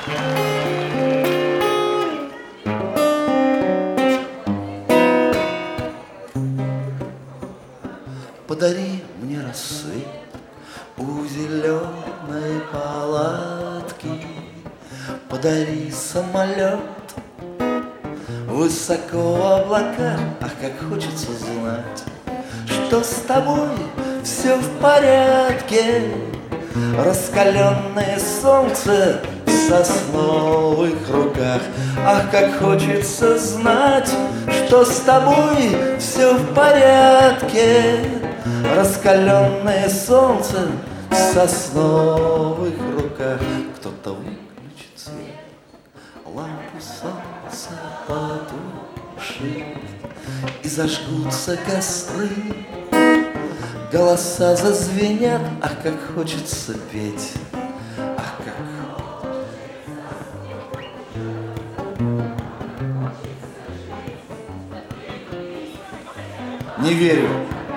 Подари мне рассвет у зеленой палатки, подари самолет высоко в облаках. Ах, как хочется знать, что с тобой все в порядке. Раскаленное солнце в сосновых руках. Ах, как хочется знать, что с тобой все в порядке. Раскаленное солнце в сосновых руках. Кто-то выключит свет, лампу солнца потушит, и зажгутся костры. Голоса зазвенят, ах, как хочется петь, ах, как не верю.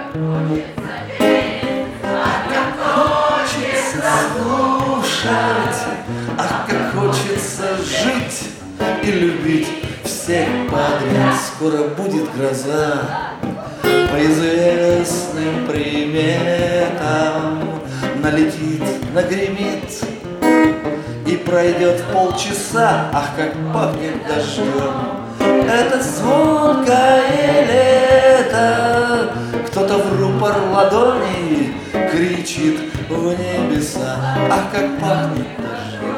Ах, как хочется слушать, ах, как хочется жить и любить всех подряд. Скоро будет гроза, по известным приметам налетит, нагремит, и пройдет полчаса. Ах, как пахнет дождем это звонкое лето. Кто-то в рупор ладони кричит в небеса. Ах, как пахнет дождем.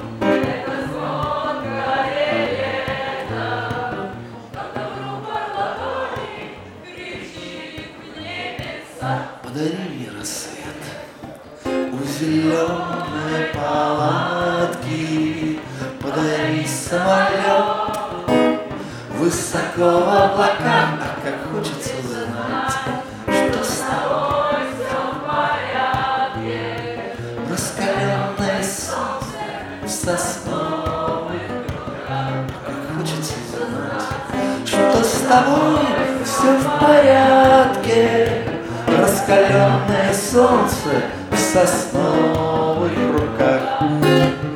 Подари мне рассвет у зеленой палатки, подари самолет высоко в облаках. Ах, как хочется знать, что с тобой все в порядке. Раскаленное солнце в сосновых руках. Как хочется знать, что с тобой все в порядке. Раскаленное солнце в сосновых руках.